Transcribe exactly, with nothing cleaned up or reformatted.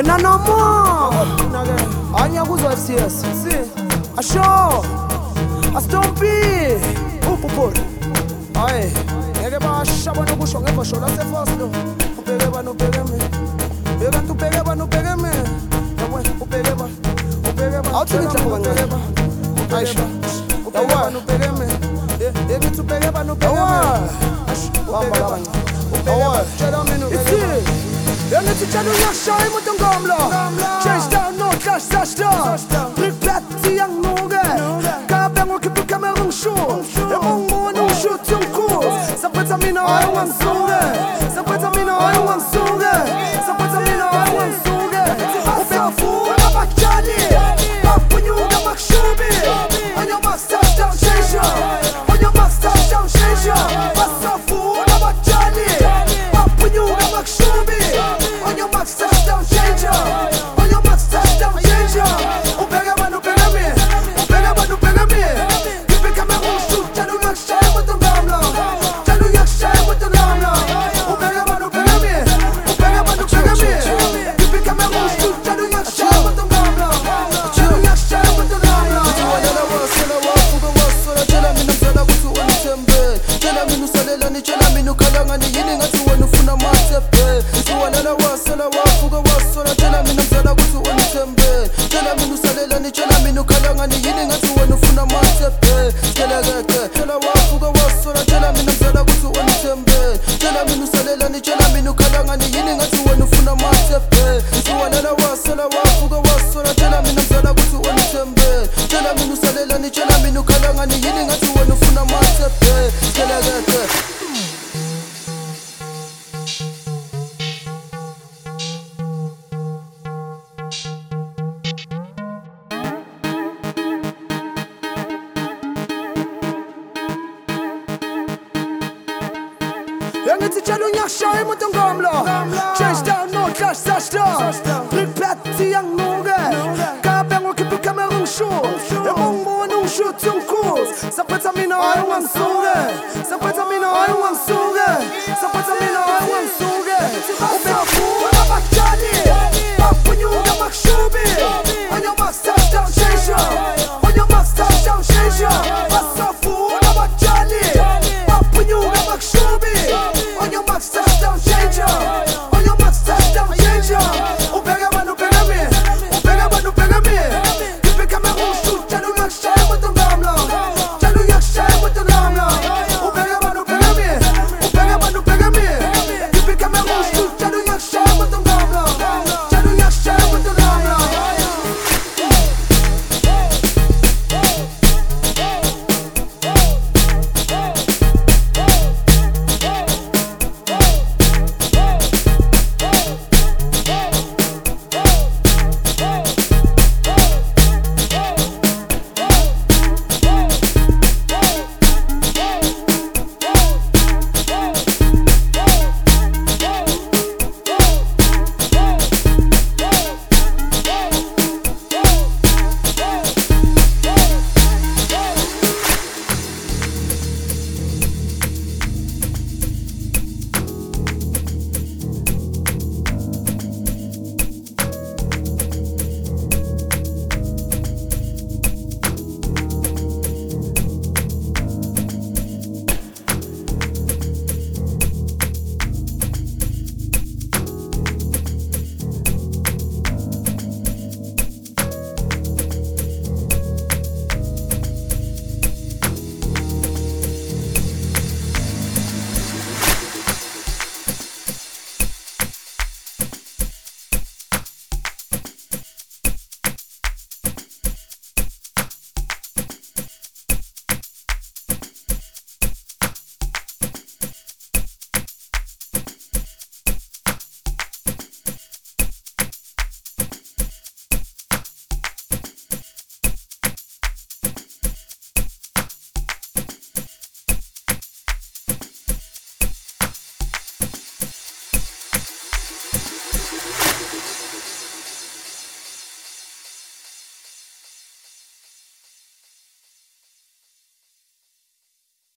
Yena no more Anya kuzo F C S Si Asho Astompi Upupuri Aye Ngeke bashaba nokusho ngeva shola sefasto Upeke ba nopeke me Beka tupeke ba nopeke me Yabwe upeke ba Upeke ba Awuthini tlapo kancane Aisha Upeke ba nopeke me Yeki tupeke ba nopeke me Upeke ba Upeke ba Tshela mina upeke ba Yangithi tshela uyashaya umuntu ngomlo Change down no clash touchdown Brick plati yanginuke Kabe ngokhipha ikamera ngishuka Yabongibona ungishuthi umkhuzi Saphetha mina hayi ungangisuke Saphetha mina hayi ungangisuke Saphetha mina hayi ungangisuke Ubekufuna abakutshali Baphunyuka bakushubi On your marks touchdown change On your marks touchdown change Basafuna abakutshali Baphunyuka bakushubi On your marks, touchdown, change up. On your marks, touchdown, change up. Upega ba, upega me. Upega ba, upega me. Give me camera, shoot. Jalu yak shine with the gamla. Jalu yak shine with the gamla. Upega ba, upega me. Upega ba, upega me. Give me camera, shoot. Jalu yak shine with the gamla. Jalu yak shine with the gamla. Tuwalala wasala wafuga wasala. Jela mina mzala kutu wanitembe. Jela minu salela ni jela minu kalanga ni yini ngatu wanufuna matepe. Tuwalala wasala wafuga wasala. Jela mina mzala kutu wanitembe. Jela minu salela ni jela minu kalanga ni yini ngatu wanufuna matepe. Jela geke. Jela wafuga wasala. Jela mina mzala kutu wanitembe. Jela minu salela ni jela minu kalanga ni yini ngatu wanufuna matepe. Tuwalala wasala wafuga wasala. Jela mina mzala kutu wanitembe. Jela minu salela ni jela minu kalanga ni yini ngatu wanufuna matepe. Jela geke. Yangithi tshela uyashaya umuntu ngomlo Change down no clash touchdown Brick plati yanginuke Kabe ngokhipha ikamera ngishuka Yabongibona ungishuthi umkhuzi Saphetha mina hayi ungangisuke Saphetha mina hayi ungangisuke Saphetha mina hayi ungangisuke